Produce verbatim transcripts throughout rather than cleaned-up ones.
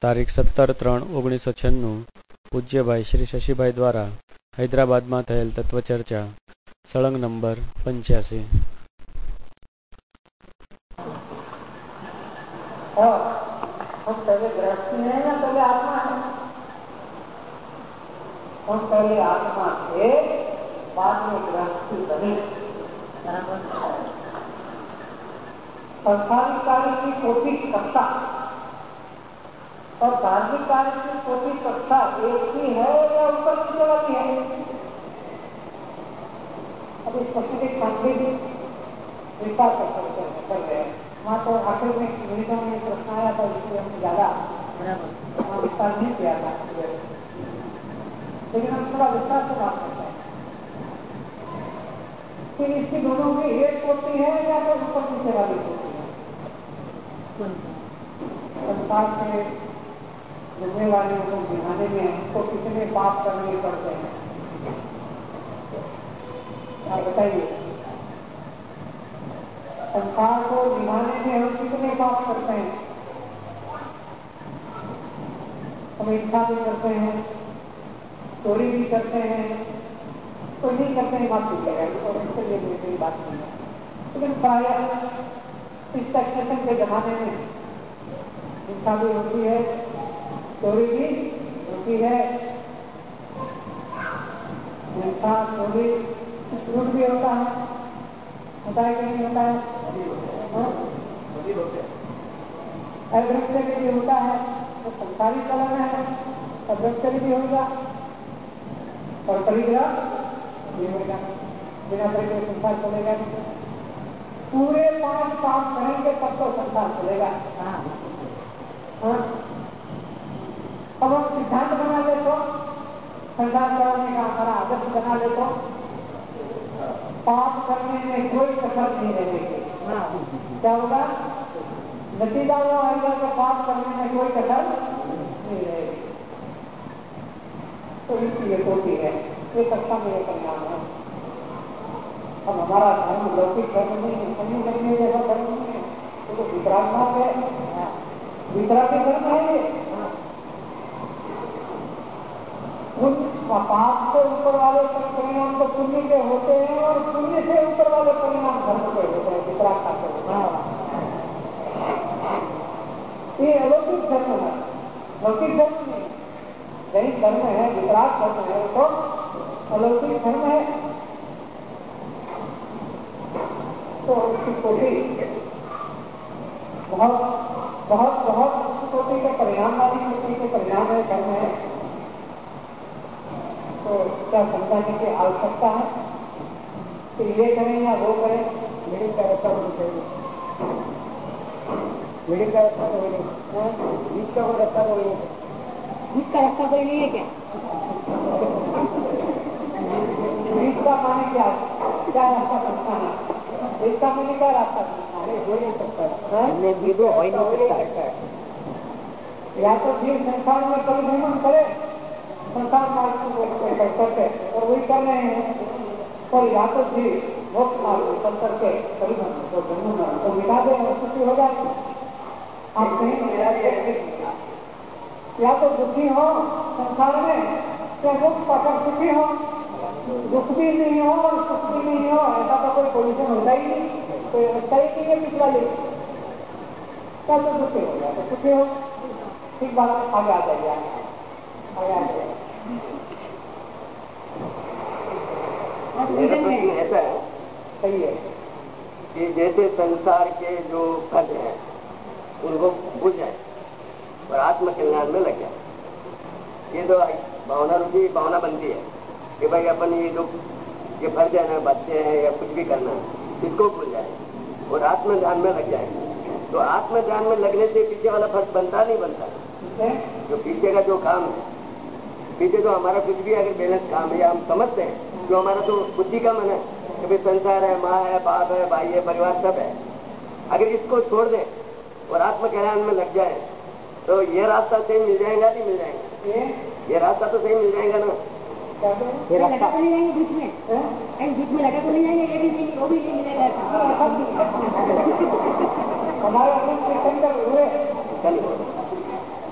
તારીખ સત્તર ત્રણ ઓગણીસો છન્નું પૂજ્યભાઈ શ્રી શશીભાઈ દ્વારા હૈદરાબાદમાં થયેલ તત્વચર્ચા સળંગ નંબર પંચ્યાસી. हम पहले गृहस्थी है या पहले आत्मा है? हम पहले आत्मा थे, बाद में गृहस्थी बनी. संसारिक कार्य की छोटी कक्षा और धार्मिक कार्य की छोटी कक्षा एक ही है या ऊपर नीचे वाली है? अभी स्पेसिफिक साइंटिफिक विस्तार कर सकते हैं, कर रहे हैं. वहाँ तो आखिर में मिनटों में प्रश्न आया था, जिससे हमने ज्यादा वहाँ विस्तार नहीं किया था, लेकिन हम थोड़ा विस्तार से बात करते हैं कि इसकी दोनों की एक होती है या तो ऊपर नीचे वाली होती है. संसार से जुड़ने वाले को दिखाने में हमको कितने पाप करने पड़ते हैं, आप बताइए. संसार को निभाने में हम कितने पाप करते हैं? हम इच्छा भी करते हैं, चोरी भी करते हैं, तो नहीं करते हैं बात ठीक है, और इसके लिए कोई बात नहीं है. लेकिन प्राय इस टेक्निकल के जमाने में इच्छा भी होती है, चोरी भी होती है, हिंसा चोरी झूठ भी होता है. होता है कि नहीं होता है? अभ्रष्टचर्य भी होता है. तो संसारी चलन है, अभ्रष्टचर्य भी होगा और परिग्रह भी होगा. बिना परिग्रह संसार चलेगा. पूरे पांच पाप करेंगे तब तो संसार चलेगा. अब हम सिद्धांत बना ले तो, संसार चलाने का हमारा आदर्श बना ले तो पाप करने में कोई कसर नहीं रहेगी. क्या होगा? नतीजा वो आएगा कि पाप करने में कोई कसर नहीं रहेगी. तो इसलिए होती है ये कक्षा में परिणाम है. अब हमारा धर्म लौकिक धर्म नहीं है, समझ करने जैसा धर्म नहीं है, तो वितरागनाथ है, वितरागी धर्म है. ये पाप से ऊपर वाले परिणाम तो पुण्य के होते हैं और पुण्य से ऊपर वाले परिणाम धर्म के होते हैं, वितरागता के होते हैं. ये अलौकिक धर्म है, लौकिक धर्म नहीं. जैन धर्म है, वितराग धर्म है, तो अलौकिक धर्म है. तो उसकी कोटि बहुत बहुत बहुत कोटि के परिणाम वाली कोटि के परिणाम है, धर्म है. तो क्या समझाने की आवश्यकता है कि ये करें या वो करें? मिडिल का रास्ता होना चाहिए. मिडिल का रास्ता तो नहीं, बीच का कोई रास्ता तो नहीं. बीच का रास्ता कोई नहीं है क्या? बीच का माने क्या क्या रास्ता सकता है? बीच का माने क्या रास्ता सकता है? हो नहीं सकता है, हो ही नहीं सकता. या तो फिर संसार में परिभ्रमण करे, संसार मार्ग को करके, और वही कर रहे हैं. और या तो फिर मोक्ष मार्ग को करके परिभ्रमण को जन्म को मिटा दे और सुखी हो जाए. आप कहीं या तो दुखी हो संसार में, या दुख पाकर सुखी हो. दुख भी नहीं हो और सुख भी नहीं हो, ऐसा तो कोई पोजिशन होता ही नहीं, कोई अवस्था ही नहीं है पिछला ले. क्या तो दुखी हो जाए तो सुखी हो. ठीक बात आगे आ जाइए, आगे आ जाइए. मेरा प्रश्न ऐसा है, सही है कि जैसे संसार के जो फल हैं उनको भूल जाए और आत्मकल्याण में लग जाए. ये तो भावना रूपी भावना बनती है कि भाई अपन ये जो ये फल जाना, बच्चे हैं या कुछ भी करना, इसको भूल जाए और आत्मध्यान में लग जाए. तो आत्मध्यान में लगने से पीछे वाला फर्ज बनता नहीं बनता? जो पीछे का जो काम है, पीछे जो हमारा कुछ भी अगर बैलेंस काम है, हम समझते हैं जो हमारा तो बुद्धि का मन है कि भाई संसार है, माँ है, बाप है, भाई है, परिवार सब है, अगर इसको छोड़ दें और आत्मकल्याण में लग जाए तो ये रास्ता सही मिल जाएगा नहीं मिल जाएगा? ये रास्ता तो सही मिल जाएगा ना. ये रास्ता तो नहीं जाएंगे बीच में, कहीं बीच में लगा तो नहीं जाएंगे, ये भी नहीं, वो भी नहीं मिलेगा. हमारे हुए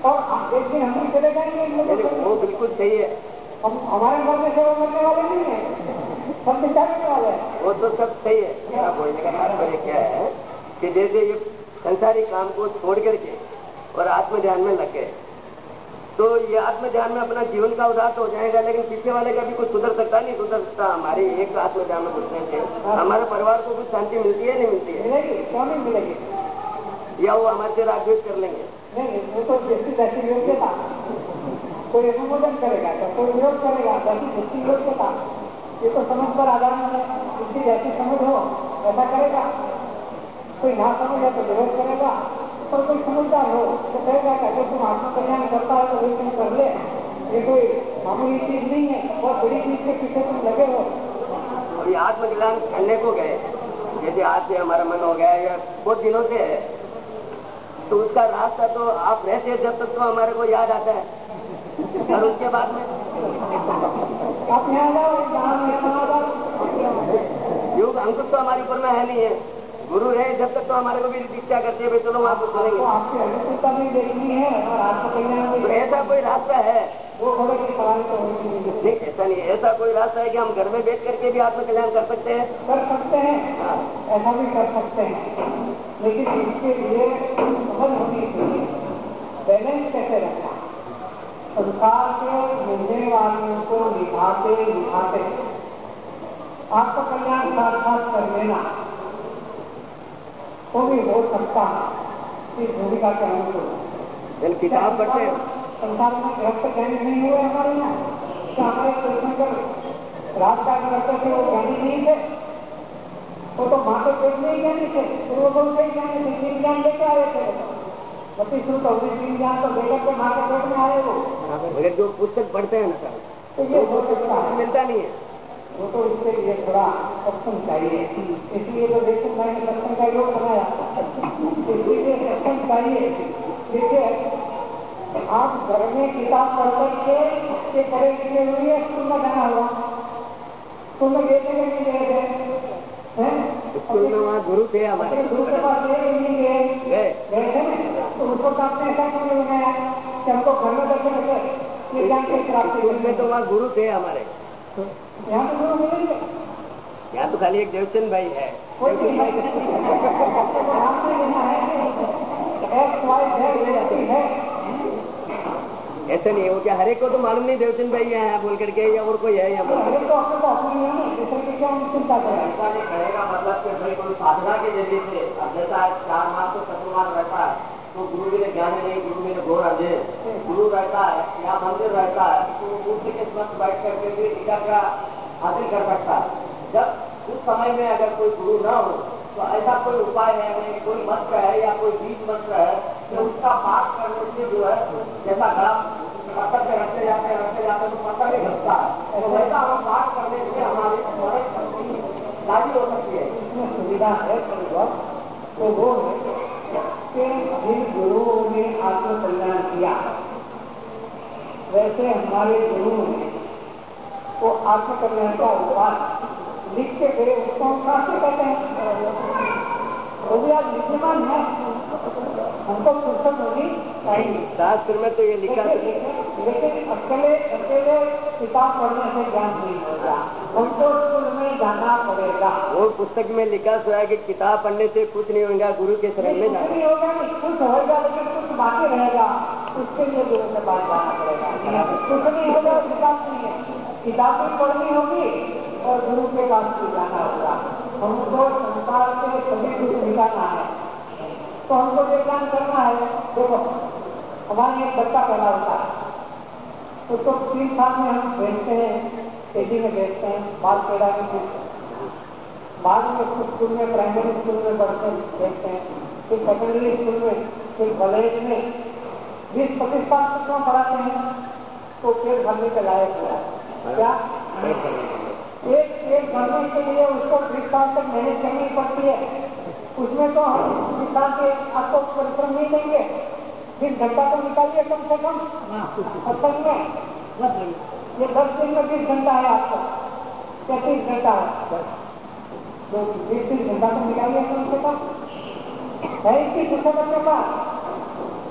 और एक दिन हम भी चले जाएंगे। वो बिल्कुल सही है। हम हमारे घर में सेवा करने वाले नहीं है, सब विचारने वाले हैं। वो तो सब सही है। मेरा बोलने का तात्पर्य क्या है कि जैसे ये संसारी काम को छोड़ करके और आत्म ध्यान में लग गए तो ये आत्म ध्यान में अपना जीवन का उदास हो जाएगा, लेकिन पीछे वाले का भी कुछ सुधर सकता नहीं सुधर सकता। हमारे एक आत्म ध्यान में घुसने से हमारे परिवार को कुछ शांति मिलती है नहीं मिलती है? मिलेगी, क्यों नहीं मिलेगी? या वो हमारे से राजद्वेष कर लेंगे? नहीं, वो तो जैसी जैसी योग्यता, कोई अनुमोदन करेगा तो कोई विरोध करेगा, जैसी जैसी योग्यता, ये तो समझ पर आधार में जिसकी जैसी समझ हो ऐसा करेगा। कोई ना समझ है तो विरोध करेगा, और कोई समझदार हो तो कहेगा कि अगर तुम आत्म कल्याण करता है तो ये तुम कर ले, ये कोई मामूली चीज नहीं है, बहुत बड़ी चीज के पीछे तुम लगे हो। और ये आत्मज्ञान करने को गए, जैसे आज से हमारा मन हो गया या बहुत दिनों से है, तो उसका रास्ता तो आप रहते जब तक तो हमारे को याद आता है, और उसके बाद में आप यहाँ जाओ, यहाँ जाओ, योग अंकुश तो हमारे ऊपर में है नहीं है। गुरु रहे जब तक तो हमारे को भी दीक्षा करते हैं, चलो वहाँ कुछ करेंगे। आपकी अनुकूलता भी देखनी है और आत्म कल्याण भी। तो ऐसा कोई रास्ता है? वो थोड़े की सवाल तो नहीं, ऐसा नहीं। ऐसा कोई रास्ता है कि हम घर में बैठ करके भी आत्म कल्याण कर सकते हैं? कर सकते हैं, ऐसा भी कर सकते हैं, लेकिन इसके लिए समझ होनी चाहिए बैलेंस कैसे रखना। संसार के मिलने वालों को निभाते निभाते आत्म कल्याण साक्षात कर लेना तो भी हो सकता है। इस भूमिका के अनुकूल किताब पढ़ते संसार में रक्त ज्ञानी नहीं हुए हमारे यहाँ, तो हमारे कृष्णकर रात का करते थे वो ज्ञानी नहीं थे, वो तो माँ के पेट में ही ज्ञानी थे, पूर्वों से ही ज्ञानी थे, तीन ज्ञान लेके आए थे। पति शुरू तो तीन ज्ञान तो लेकर के माँ के पेट में आए वो। मगर जो पुस्तक पढ़ते हैं ना तो ये हो सकता है, मिलता नहीं है। वो तो इसके लिए थोड़ा सत्संग चाहिए, इसलिए तो देखो मैंने सत्संग का योग बनाया, इसलिए सत्संग चाहिए। देखिए आप घर में किताब पढ़ करके के पढ़े लिखे हुए स्कूल में जाना होगा, स्कूल में गए थे नहीं गए थे? स्कूल में वहाँ गुरु थे हमारे, गुरु के पास गए नहीं गए गए थे ना, तो उसको तो आपने ऐसा क्यों नहीं बनाया कि हमको घर में दर्शन करके ये ज्ञान की प्राप्ति में? तो वहाँ गुरु थे हमारे, यहाँ तो गुरु मिलेंगे। यहाँ तो खाली एक देवचंद भाई है। ऐसा नहीं है वो, क्या हरेक को तो मालूम नहीं देवचंद भाई यहाँ बोल करके या और कोई है यहाँ बोल करके? कहेगा मतलब कि भाई कोई साधना के जरिए से जैसा चार मास तो चतुर्मास रहता है तो गुरु जी ने ज्ञान नहीं, गुरु जी ने घोर अजय गुरु रहता है या मंदिर रहता है तो मूर्ति के समक्ष बैठ करके भी एकाग्रता हासिल कर सकता है। जब उस समय में अगर कोई गुरु न हो तो ऐसा कोई उपाय है, कोई मंत्र है या कोई बीज मंत्र है तो उसका पाठ करने से जो है जैसा गला पत्थर पे रखते जाते रखते जाते तो पत्थर भी घटता है, तो वैसा हम पाठ करने से हमारी स्मरण शक्ति लागू हो सकती है। इसमें सुविधा है तो वो कि जिन गुरुओं ने आत्म कल्याण किया वैसे हमारे गुरु ने वो आत्म कल्याण का उपाय लिख के गए, उसको हम कैसे कहते हैं? वो भी आप विद्यमान है, हमको फुर्सत होनी चाहिए। शास्त्र में तो ये लिखा है, लेकिन अकेले अकेले किताब पढ़ने से ज्ञान नहीं होगा, हमको स्कूल में जाना पड़ेगा। वो पुस्तक में लिखा हुआ है कि किताब पढ़ने से कुछ नहीं होगा, गुरु के शरण में जाना। नहीं होगा, कुछ होगा लेकिन कुछ बाकी रहेगा, उसके लिए गुरु के पास जाना पड़ेगा। कुछ नहीं होगा, किताब नहीं है, किताब भी पढ़नी होगी और गुरु के पास भी जाना होगा। हमको संसार के सभी कुछ मिटाना है तो हमको ये ज्ञान करना है। देखो हमारे एक बच्चा पैदा होता है, उसको तीन साल में हम भेजते हैं, तेजी में भेजते हैं, बाल पैदा में बाद में कुछ स्कूल में प्राइमरी स्कूल में पढ़ते भेजते हैं, फिर सेकेंडरी स्कूल में, फिर कॉलेज में बीस पच्चीस साल तक क्यों पढ़ाते हैं तो पेट भरने के लायक हुआ क्या? एक एक भरने के लिए उसको बीस साल तक मेहनत करनी पड़ती है, उसमें तो हम बीस साल के आपको परिश्रम नहीं देंगे, बीस घंटा तो निकालिए कम से कम असल में। ये दस दिन में बीस घंटा है आपको, पैंतीस घंटा है, तो बीस तीस घंटा तो निकालिए कम से कम है। इसकी दूसरे बच्चों का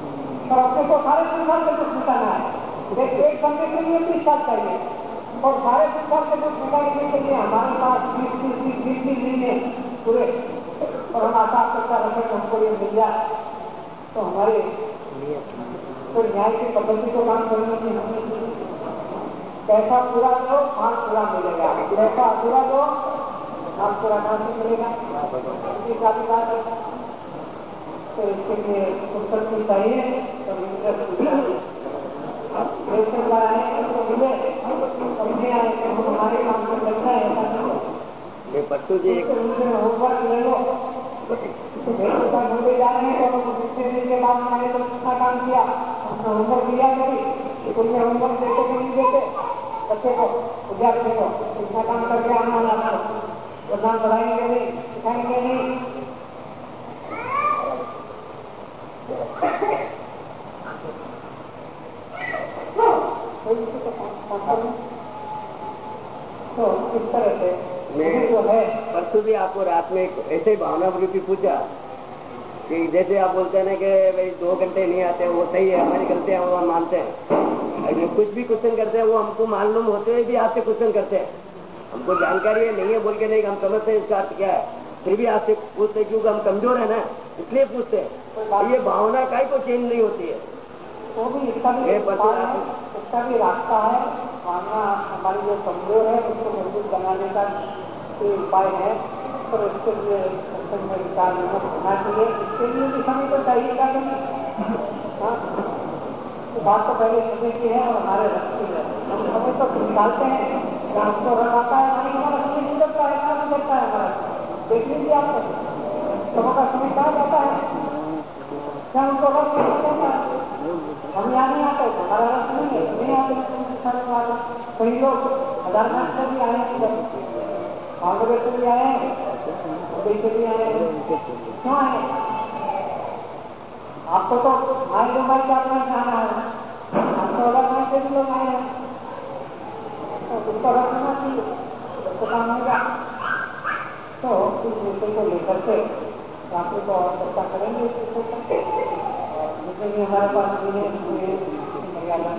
पर अपने को सारे संसार से कुछ मिटाना है। एक एक बंदे के लिए भी साथ चाहिए और सारे संसार से कुछ मिटाने के लिए हमारे पास बीस बीस बीस बीस बीस महीने पूरे और हम आशा करता रखें कि हमको ये मिल जाए तो हमारे तो न्याय की पद्धति को काम करने की हमने पैसा पूरा दो माल पूरा मिलेगा, पैसा पूरा दो माल पूरा काम नहीं मिलेगा। इसी का भी बात है। तो इसके लिए फुर्सत भी चाहिए और इंटरेस्ट भी चाहिए। पैसे लगाए हमको मिले और नहीं आए तो हम हमारे काम को लगता है ऐसा नहीं है। पट्टू जी होमवर्क ले लो ढूंढे जा रहे हैं तो दूसरे दिन के बाद मैंने तो कितना काम किया, हमने होमवर्क दिया कभी तुमने होमवर्क देते कि नहीं देते बच्चे को विद्यार्थी को कितना काम करके आना लाना प्रधान बढ़ाएंगे नहीं सिखाएंगे नहीं। तो इस तरह से जो है परसों भी आपको रात में ऐसे ही भावना रूपी पूछा कि जैसे आप बोलते हैं ना कि भाई दो घंटे नहीं आते वो सही है, हमारी गलतियां वो हम मानते हैं, अगर कुछ भी क्वेश्चन करते हैं वो हमको मालूम होते हुए भी आपसे क्वेश्चन करते हैं, हमको जानकारी है नहीं है बोल के नहीं, हम समझते हैं इसका अर्थ क्या है, फिर भी आपसे पूछते क्योंकि हम कमजोर है ना इसलिए पूछते हैं। ये भावना का ही को चेंज नहीं होती है, वो भी इसका भी इसका भी रास्ता है। भावना हमारी जो कमजोर है उसको मजबूत बनाने का उपाय है और इसके लिए में विचार विमर्श होना चाहिए। इसके लिए भी समय तो चाहिएगा नहीं। हाँ तो बात तो पहले समय की है और हमारे रख की है। हम समय तो निकालते हैं क्या हमको रख आता है नहीं, हमारा समय नहीं लगता है क्या नहीं लगता है हमारा। देख लीजिए आप समय का समय कहाँ जाता है क्या हमको रख नहीं जाता है। हम यहाँ नहीं आते हमारा रस नहीं है नहीं आते। कई लोग हजार घंटे से भी आए भागवत से भी आए से भी आए क्यों आए। आपको तो माई मोबाइल का अपना जाना है, हमको अलग में से भी लोग आए हैं तो उसको रखना चाहिए उसको काम होगा। तो इस विषय को लेकर के रात्रि को और चर्चा करेंगे इस विषय पर और जितने भी हमारे पास मर्यादा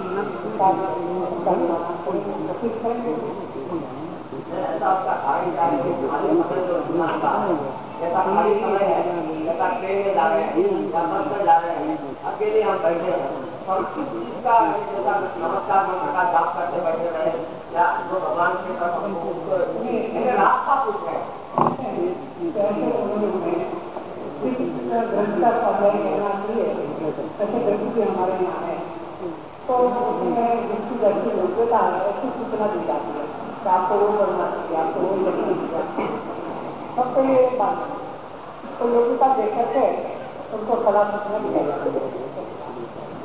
कोशिश करेंगे। ऐसा आपका खाली खाली जैसा खाली समय है जैसा ट्रेन में जा रहे हैं या बस में जा रहे हैं अकेले हम बैठे हैं और किसी का जैसा नमस्कार मंत्र का जाप करते बैठे रहे या जो भगवान के तरफ रास्ता पूछ रहे हमारे यहाँ है तो जिसकी जैसी योग्यता है ऐसी सूचना दी जाती है कि आपको वो करना चाहिए, आपको वो करना चाहिए। सबसे ये बात तो योग्यता देकर के उनको सलाह सूचना दी जाती है।